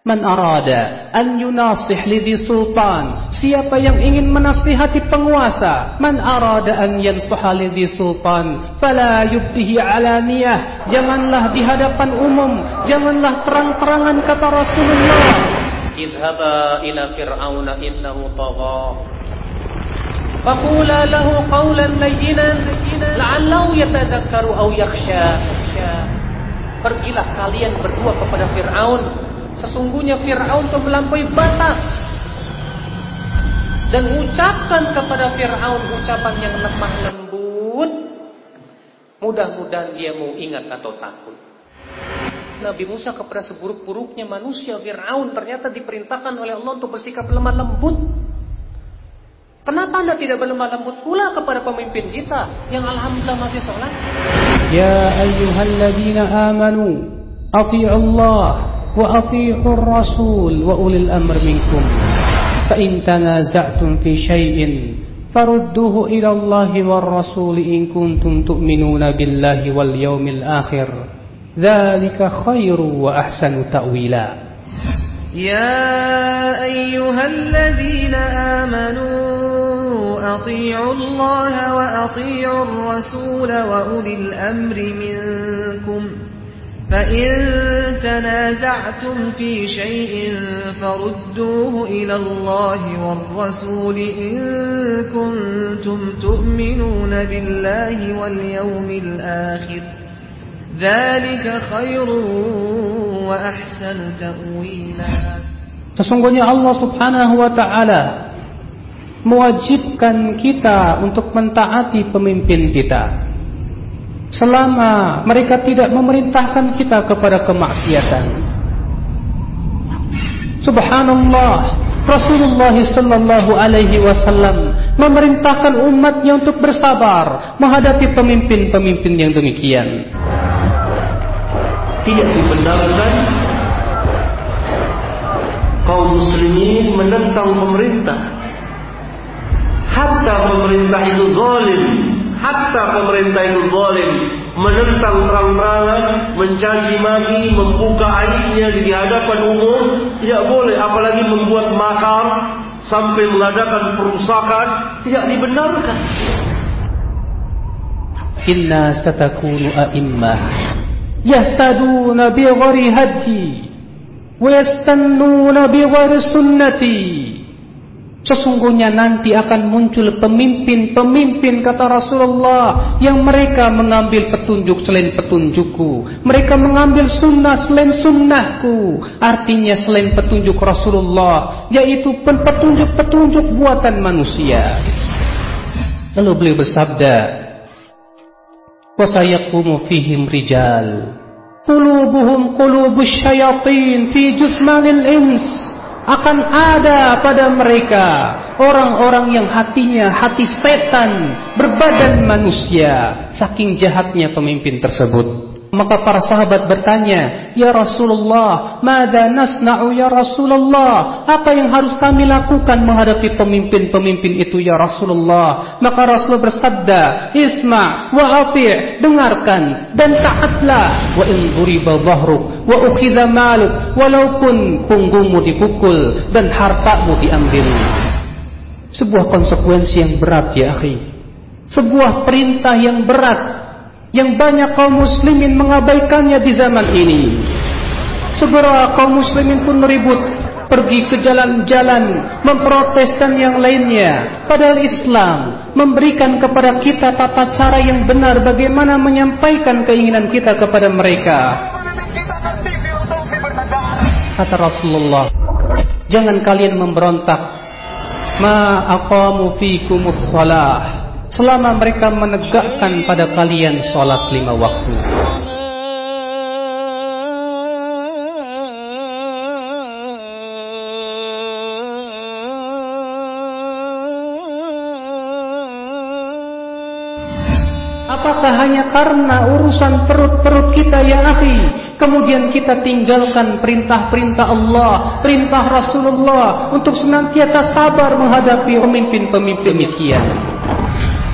Man arada an yunasih lidhi sultan, siapa yang ingin menasihati penguasa. Man arada an yansuha lidhi sultan fala yubdihi alaniyah, janganlah di hadapan umum, janganlah terang-terangan, kata Rasulullah. Idhaba ila fir'auna innahu tagha faqula lahu qawlan layyinan la'allahu yatadhakkaru aw yakhsha. Pergilah kalian berdua kepada Fir'aun, sesungguhnya Fir'aun telah melampaui batas, dan ucapkan kepada Fir'aun ucapan yang lemah lembut, mudah-mudahan dia mau ingat atau takut. Nabi Musa kepada seburuk-buruknya manusia, Fir'aun, ternyata diperintahkan oleh Allah untuk bersikap lemah lembut. Kenapa anda tidak berlemah lembut pula kepada pemimpin kita yang alhamdulillah masih sholat? Ya ayyuhalladzina amanu ati'u Allah wa ati'ur rasul wa ulil amr minkum fa in tanaza'tum fi syai'in farudduhu ila Allah war rasul in kuntum tu'minuna billahi wal yawmil akhir dzalika khairu wa ahsanu ta'wila. Ya ayyuhalladzina amanu ati'u Allah wa ati'u ar-rasul wa ulil amri minkum فَإِن تَنَازَعْتُمْ فِي شَيْءٍ فَرُدُّوهُ إِلَى اللَّهِ وَالرَّسُولِ إِن كُنتُمْ تُؤْمِنُونَ بِاللَّهِ وَالْيَوْمِ الْآخِرِ ذَلِكَ خَيْرٌ وَأَحْسَنُ تَأْوِيلًا. Sesungguhnya Allah Subhanahu wa taala mewajibkan kita untuk mentaati pemimpin kita selama mereka tidak memerintahkan kita kepada kemaksiatan. Subhanallah, Rasulullah sallallahu alaihi wasallam memerintahkan umatnya untuk bersabar menghadapi pemimpin-pemimpin yang demikian. Tidak dibenarkan kaum muslimin menentang pemerintah, hatta pemerintah itu zalim. Hatta pemerintah itu zalim, menentang terang-terangan, mencaci maki, membuka aibnya di hadapan umum, tidak boleh. Apalagi membuat makar sampai mengadakan perusakan, tidak dibenarkan. Inna satakunu a'immah yahtaduna bi ghairi hadi wa yastannuna bi ghairi sunnati. Sesungguhnya nanti akan muncul pemimpin-pemimpin, kata Rasulullah, yang mereka mengambil petunjuk selain petunjukku, mereka mengambil sunnah selain sunnahku. Artinya selain petunjuk Rasulullah, yaitu petunjuk-petunjuk buatan manusia. Lalu beliau bersabda, wa sayaqumu fihim rijal qulubuhum qulubus syayatin fi jusmanil ins. Akan ada pada mereka orang-orang yang hatinya hati setan, berbadan manusia. Saking jahatnya pemimpin tersebut. Maka para sahabat bertanya, ya Rasulullah, madza nasna'u ya Rasulullah? Apa yang harus kami lakukan menghadapi pemimpin-pemimpin itu ya Rasulullah? Maka Rasulullah bersabda, isma' wa ati', dengarkan dan taatlah. Wa in duriba dhahruk wa ukhidha maluk, walaupun punggungmu dipukul dan hartamu diambil. Sebuah konsekuensi yang berat ya akhi. Sebuah perintah yang berat, yang banyak kaum muslimin mengabaikannya di zaman ini. Segera kaum muslimin pun meribut, pergi ke jalan-jalan, memprotes dan yang lainnya. Padahal Islam memberikan kepada kita tata cara yang benar bagaimana menyampaikan keinginan kita kepada mereka. Kata Rasulullah, jangan kalian memberontak ma aqamu fikumus shalah, selama mereka menegakkan pada kalian salat 5 waktu. Apakah hanya karena urusan perut-perut kita ya akhi, kemudian kita tinggalkan perintah-perintah Allah, perintah Rasulullah untuk senantiasa sabar menghadapi pemimpin-pemimpin demikian?